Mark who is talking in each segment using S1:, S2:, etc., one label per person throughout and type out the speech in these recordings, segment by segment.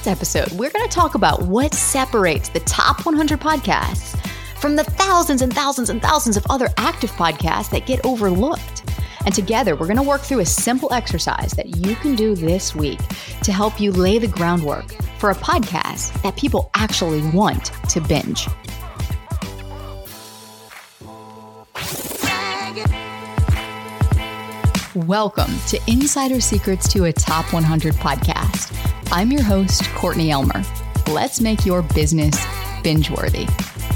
S1: this episode, we're going to talk about what separates the top 100 podcasts from the thousands and thousands and thousands of other active podcasts that get overlooked. And together, we're going to work through a simple exercise that you can do this week to help you lay the groundwork for a podcast that people actually want to binge. Welcome to Insider Secrets to a Top 100 podcast. I'm your host, Courtney Elmer. Let's make your business binge-worthy.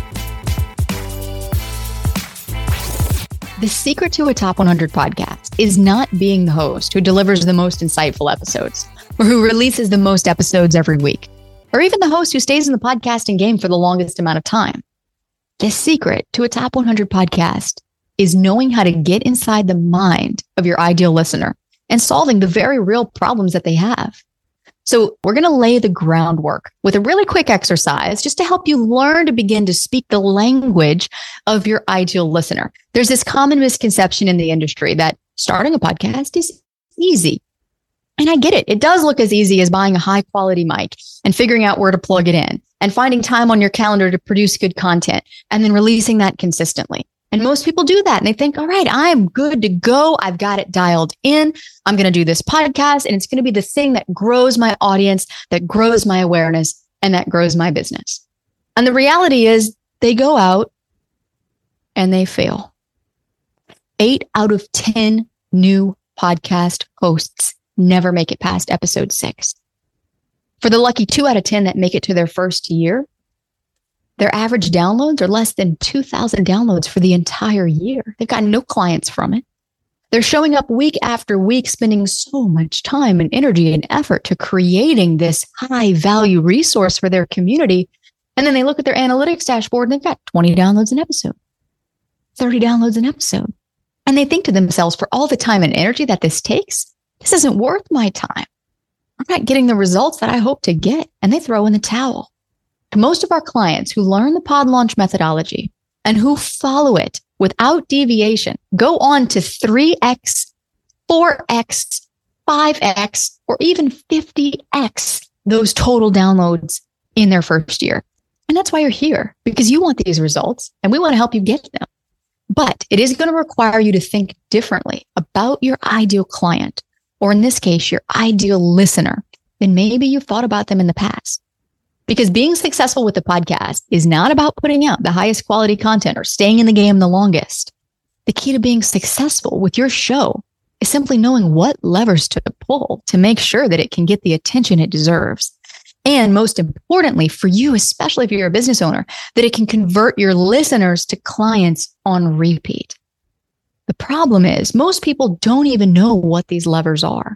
S1: The secret to a top 100 podcast is not being the host who delivers the most insightful episodes, or who releases the most episodes every week, or even the host who stays in the podcasting game for the longest amount of time. The secret to a top 100 podcast is knowing how to get inside the mind of your ideal listener and solving the very real problems that they have. So we're going to lay the groundwork with a really quick exercise just to help you learn to begin to speak the language of your ideal listener. There's this common misconception in the industry that starting a podcast is easy. And I get it. It does look as easy as buying a high quality mic and figuring out where to plug it in and finding time on your calendar to produce good content and then releasing that consistently. And most people do that and they think, all right, I'm good to go. I've got it dialed in. I'm going to do this podcast and it's going to be the thing that grows my audience, that grows my awareness, and that grows my business. And the reality is they go out and they fail. 8 out of 10 new podcast hosts never make it past episode 6. For the lucky 2 out of 10 that make it to their first year, their average downloads are less than 2,000 downloads for the entire year. They've got no clients from it. They're showing up week after week, spending so much time and energy and effort to creating this high value resource for their community. And then they look at their analytics dashboard and they've got 20 downloads an episode, 30 downloads an episode. And they think to themselves, for all the time and energy that this takes, this isn't worth my time. I'm not getting the results that I hope to get. And they throw in the towel. Most of our clients who learn the pod launch methodology and who follow it without deviation go on to 3x, 4x, 5x, or even 50x those total downloads in their first year. And that's why you're here, because you want these results and we want to help you get them. But it is going to require you to think differently about your ideal client, or in this case, your ideal listener, than maybe you've thought about them in the past. Because being successful with the podcast is not about putting out the highest quality content or staying in the game the longest. The key to being successful with your show is simply knowing what levers to pull to make sure that it can get the attention it deserves. And most importantly, for you, especially if you're a business owner, that it can convert your listeners to clients on repeat. The problem is most people don't even know what these levers are.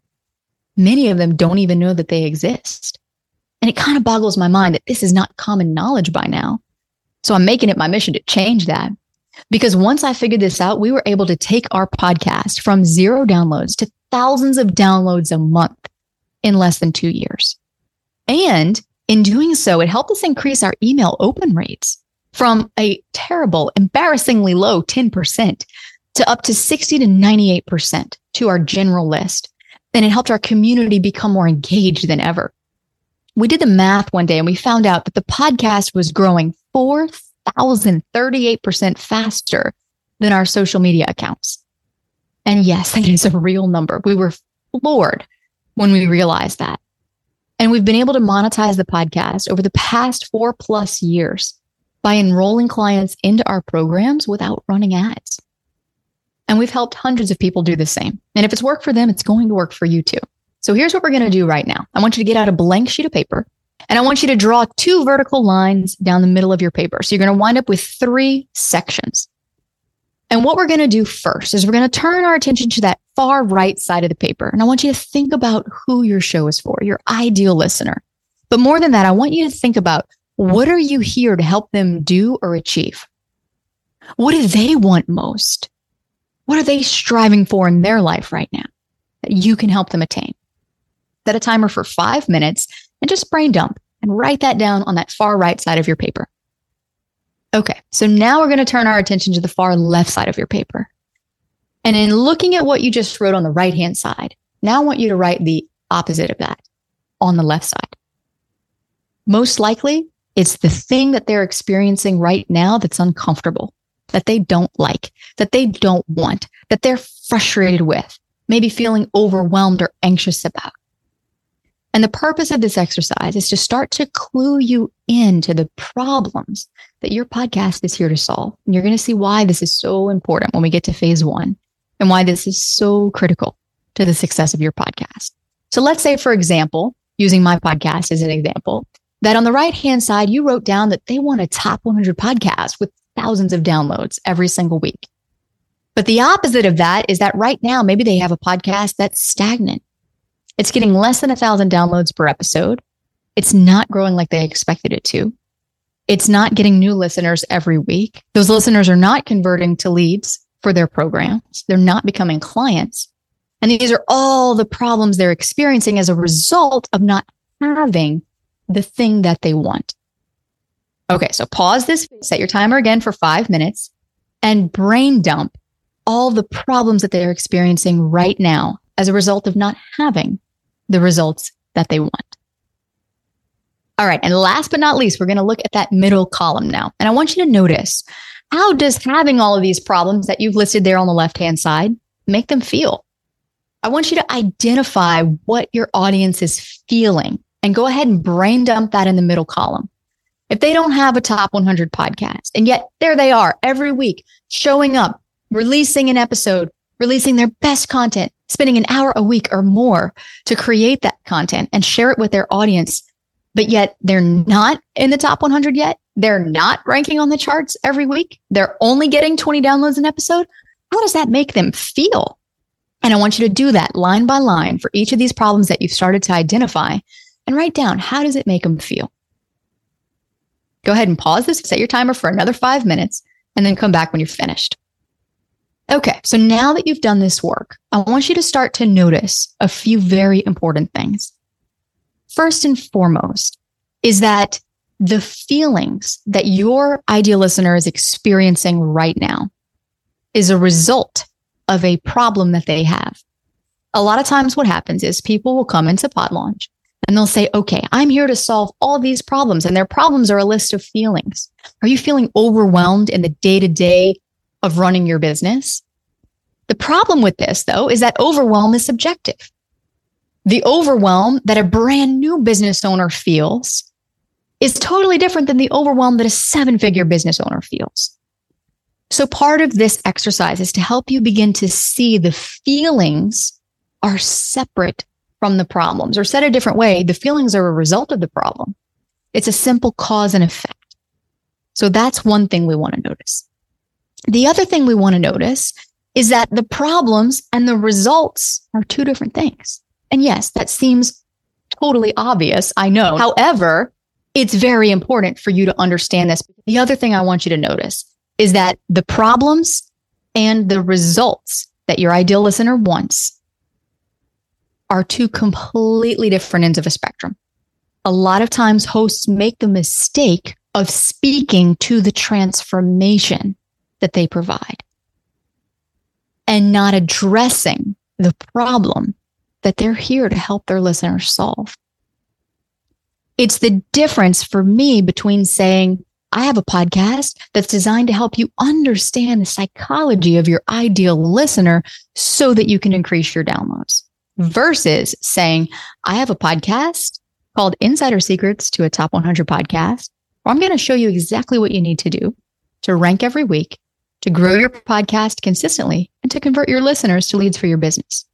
S1: Many of them don't even know that they exist. And it kind of boggles my mind that this is not common knowledge by now. So I'm making it my mission to change that. Because once I figured this out, we were able to take our podcast from 0 downloads to thousands of downloads a month in less than 2 years. And in doing so, it helped us increase our email open rates from a terrible, embarrassingly low 10% to up to 60 to 98% to our general list. And it helped our community become more engaged than ever. We did the math one day and we found out that the podcast was growing 4,038% faster than our social media accounts. And yes, that is a real number. We were floored when we realized that. And we've been able to monetize the podcast over the past 4+ years by enrolling clients into our programs without running ads. And we've helped hundreds of people do the same. And if it's worked for them, it's going to work for you too. So here's what we're going to do right now. I want you to get out a blank sheet of paper and I want you to draw 2 vertical lines down the middle of your paper. So you're going to wind up with 3 sections. And what we're going to do first is we're going to turn our attention to that far right side of the paper. And I want you to think about who your show is for, your ideal listener. But more than that, I want you to think about, what are you here to help them do or achieve? What do they want most? What are they striving for in their life right now that you can help them attain? Set a timer for 5 minutes and just brain dump and write that down on that far right side of your paper. Okay, so now we're going to turn our attention to the far left side of your paper. And in looking at what you just wrote on the right-hand side, now I want you to write the opposite of that on the left side. Most likely, it's the thing that they're experiencing right now that's uncomfortable, that they don't like, that they don't want, that they're frustrated with, maybe feeling overwhelmed or anxious about. And the purpose of this exercise is to start to clue you into the problems that your podcast is here to solve. And you're going to see why this is so important when we get to phase 1 and why this is so critical to the success of your podcast. So let's say, for example, using my podcast as an example, that on the right-hand side, you wrote down that they want a top 100 podcast with thousands of downloads every single week. But the opposite of that is that right now, maybe they have a podcast that's stagnant. It's getting less than 1,000 downloads per episode. It's not growing like they expected it to. It's not getting new listeners every week. Those listeners are not converting to leads for their programs. They're not becoming clients. And these are all the problems they're experiencing as a result of not having the thing that they want. Okay, so pause this, set your timer again for 5 minutes, and brain dump all the problems that they're experiencing right now as a result of not having the results that they want. All right, and last but not least, we're going to look at that middle column now. And I want you to notice, how does having all of these problems that you've listed there on the left-hand side make them feel? I want you to identify what your audience is feeling and go ahead and brain dump that in the middle column. If they don't have a top 100 podcast, and yet there they are every week showing up, releasing an episode, releasing their best content, spending an hour a week or more to create that content and share it with their audience, but yet they're not in the top 100 yet. They're not ranking on the charts every week. They're only getting 20 downloads an episode. How does that make them feel? And I want you to do that line by line for each of these problems that you've started to identify and write down, how does it make them feel? Go ahead and pause this, set your timer for another 5 minutes, and then come back when you're finished. Okay, so now that you've done this work, I want you to start to notice a few very important things. First and foremost is that the feelings that your ideal listener is experiencing right now is a result of a problem that they have. A lot of times what happens is people will come into Pod Launch and they'll say, okay, I'm here to solve all these problems. And their problems are a list of feelings. Are you feeling overwhelmed in the day-to-day of running your business? The problem with this, though, is that overwhelm is subjective. The overwhelm that a brand new business owner feels is totally different than the overwhelm that a 7-figure business owner feels. So part of this exercise is to help you begin to see the feelings are separate from the problems, or said a different way, the feelings are a result of the problem. It's a simple cause and effect. So that's one thing we want to notice. The other thing we want to notice is that the problems and the results are two different things. And yes, that seems totally obvious, I know. However, it's very important for you to understand this. The other thing I want you to notice is that the problems and the results that your ideal listener wants are two completely different ends of a spectrum. A lot of times hosts make the mistake of speaking to the transformation that they provide and not addressing the problem that they're here to help their listeners solve. It's the difference for me between saying, I have a podcast that's designed to help you understand the psychology of your ideal listener so that you can increase your downloads, versus saying, I have a podcast called Insider Secrets to a Top 100 Podcast, where I'm going to show you exactly what you need to do to rank every week, to grow your podcast consistently, and to convert your listeners to leads for your business.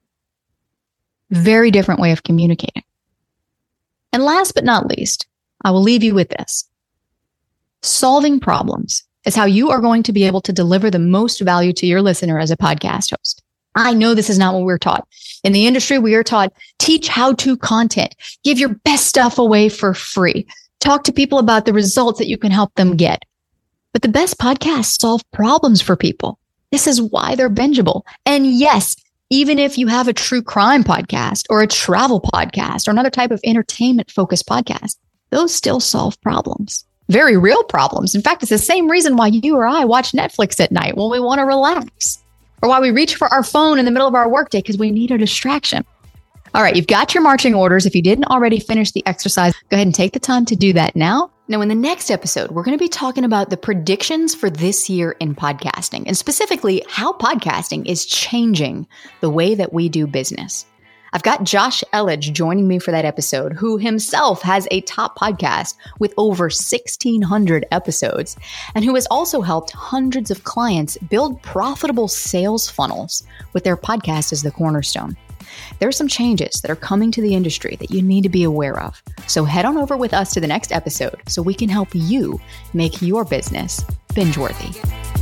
S1: Very different way of communicating. And last but not least, I will leave you with this. Solving problems is how you are going to be able to deliver the most value to your listener as a podcast host. I know this is not what we're taught. In the industry, we are taught, teach how-to content, give your best stuff away for free, talk to people about the results that you can help them get. But the best podcasts solve problems for people. This is why they're bingeable. And yes, even if you have a true crime podcast or a travel podcast or another type of entertainment-focused podcast, those still solve problems. Very real problems. In fact, it's the same reason why you or I watch Netflix at night when we want to relax, or why we reach for our phone in the middle of our workday because we need a distraction. All right, you've got your marching orders. If you didn't already finish the exercise, go ahead and take the time to do that now. Now, in the next episode, we're going to be talking about the predictions for this year in podcasting, and specifically how podcasting is changing the way that we do business. I've got Josh Elledge joining me for that episode, who himself has a top podcast with over 1,600 episodes, and who has also helped hundreds of clients build profitable sales funnels with their podcast as the cornerstone. There are some changes that are coming to the industry that you need to be aware of. So head on over with us to the next episode so we can help you make your business binge-worthy.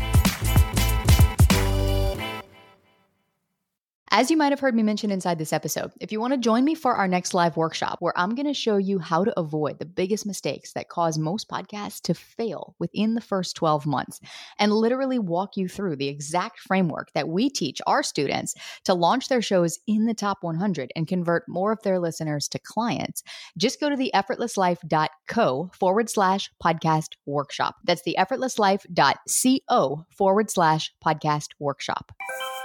S1: As you might have heard me mention inside this episode, if you want to join me for our next live workshop, where I'm going to show you how to avoid the biggest mistakes that cause most podcasts to fail within the first 12 months, and literally walk you through the exact framework that we teach our students to launch their shows in the top 100 and convert more of their listeners to clients, just go to theeffortlesslife.co/podcast workshop. That's theeffortlesslife.co/podcast workshop.